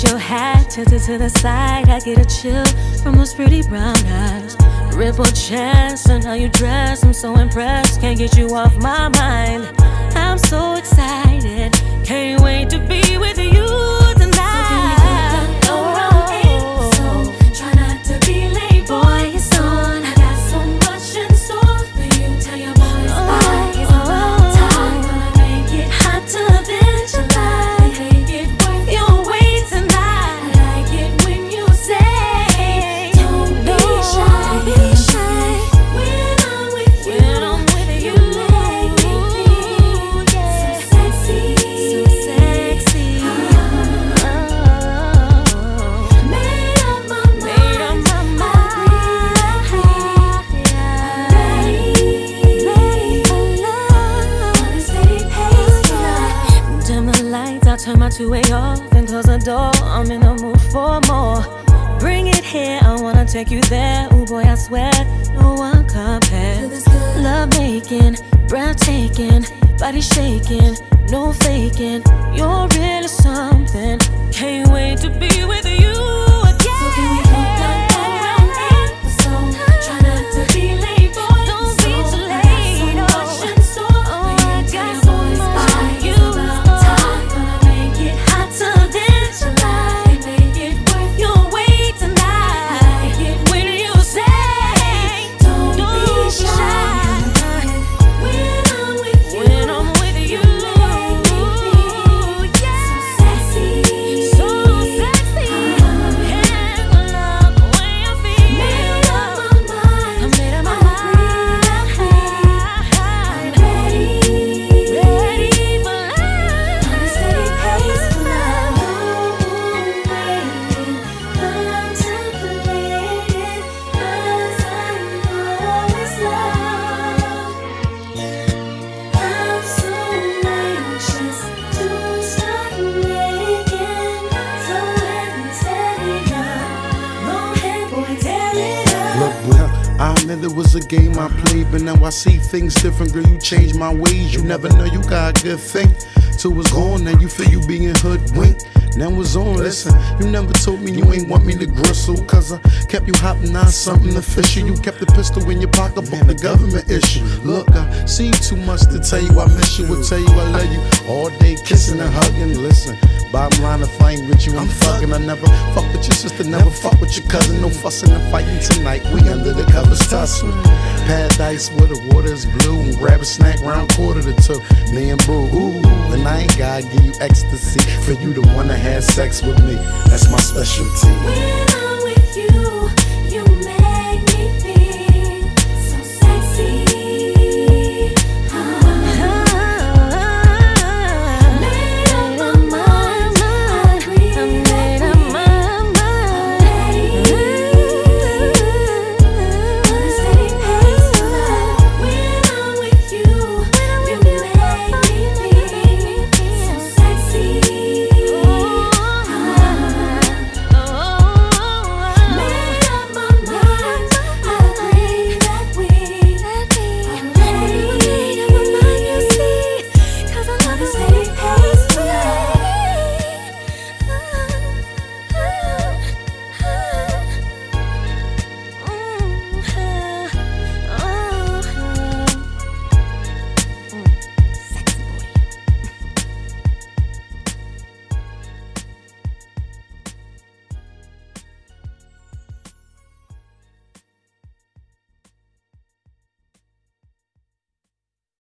your hat tilted to the side, I get a chill from those pretty brown eyes. Rippled chest and how you dress, I'm so impressed, can't get you off my mind. I'm so excited, can't wait to be with you tonight. So try not to be late, boy, it's on. I got so much in store for you. Tell your boys bye, it's about time. Gonna make it hotter than July. Make it worth your wait tonight. I like it when you say, don't be shy. When I'm with you, you make me feel so sexy. Made up my mind, ready for love. Wanna stay patient. Dim the lights, I'll turn my two-way off and close the door. I'm in the mood for more. Bring it here, I wanna take you there. Ooh boy, I swear, no one compares. Love making, breathtaking, body shaking, no faking. You're really something. Can't wait to be with you again. So can we hook up around 8 or so? Try not to be late, boy. Don't be too I got so late, much in store for I you. Tell got your so boys much bye, for it's you. about time. Gonna make it hotter than July. Make it worth your wait tonight. I like it when you say, don't be shy. When I'm with you, When I'm with you, make me feel so sexy. so sexy. Can't love the way I feel. Made up my mind. I made up my I'm ready. ready for love. Wanna stay patient now. Waiting, contemplating, 'cause I know it's love. I'm so anxious to start making. So let set it up. Go ahead, boy, tear it up. Look, well, I admit it was a game I played, but now I see things different. Girl, you changed my ways. You never know you got a good thing. Till it's gone, now you feel you being hoodwinked. Now it's on, listen, you never told me you ain't want me to gristle. Cause I kept you hopping on something official. You kept the pistol in your pocket, but the government issue. Look, I see too much to tell you I miss you. Will tell you I love you all day, kissing and hugging. Listen, bottom line, if I ain't with you, I'm fucking. I never fuck with your sister, never fuck with your cousin. No fussing and fighting tonight, we under the covers tussling. Paradise where the water is blue, and grab a snack round 1:45. Me and boo, ooh, and I ain't gotta give you ecstasy for you to wanna have sex with me. That's my specialty. When I'm